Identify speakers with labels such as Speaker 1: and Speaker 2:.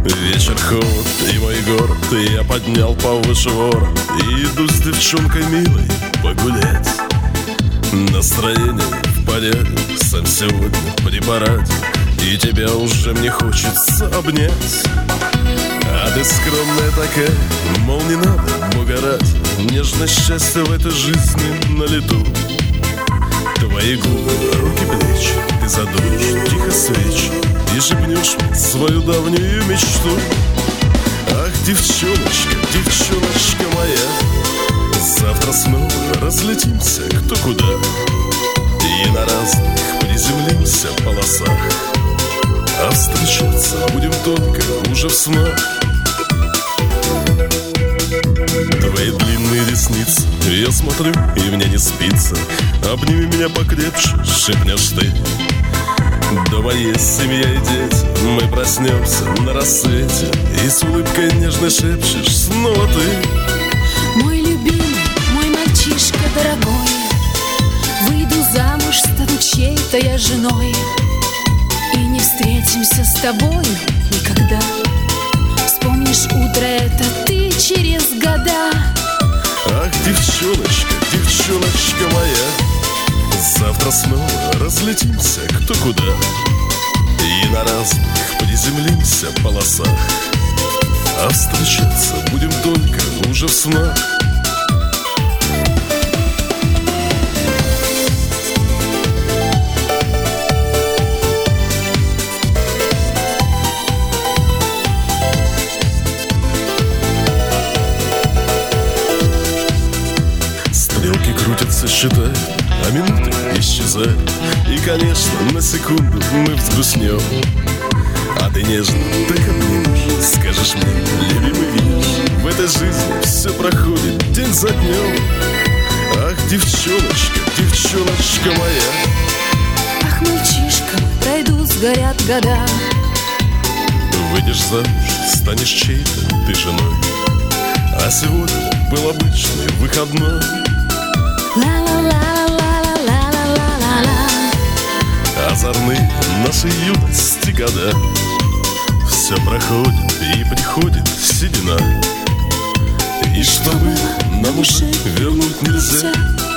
Speaker 1: Вечер холод и мой город я поднял повыше ворот и иду с девчонкой милой погулять. Настроение в порядке, сам сегодня при параде, и тебя уже мне хочется обнять. А ты скромная такая, мол, не надо, бога ради, нежное счастье в этой жизни на лету. Твои губы, руки, плечи, ты задуешь тихо свечи и шепнешь свою давнюю мечту. Ах, девчоночка, девчоночка моя, завтра снова разлетимся кто куда и на разных приземлимся полосах, а встречаться будем только уже в снах. Твои длинные ресницы, я смотрю, и мне не спится. Обними меня покрепче, шепнешь ты. Дома есть семья и дети, мы проснемся на рассвете, и с улыбкой нежно шепчешь снова ты.
Speaker 2: Мой любимый, мой мальчишка дорогой, выйду замуж, стану чьей-то я женой, и не встретимся с тобой никогда. Вспомнишь утро это ты через года.
Speaker 1: Ах, девчоночка, девчоночка моя, завтра снова разлетимся кто куда и на разных приземлимся полосах, а встречаться будем только уже в снах. Стрелки крутятся, считают, а минуты исчезают, и, конечно, на секунду мы взгрустнем. А ты нежно так обнимешь, скажешь мне, любимый, видишь, в этой жизни все проходит день за днем. Ах, девчоночка, девчоночка моя.
Speaker 2: Ах, мальчишка, пройдут, сгорят года.
Speaker 1: Выйдешь замуж, станешь чьей-то ты женой, а сегодня был обычный выходной. Озорные наши юности года, все проходит и приходит седина, и чтобы нам уже вернуть нельзя.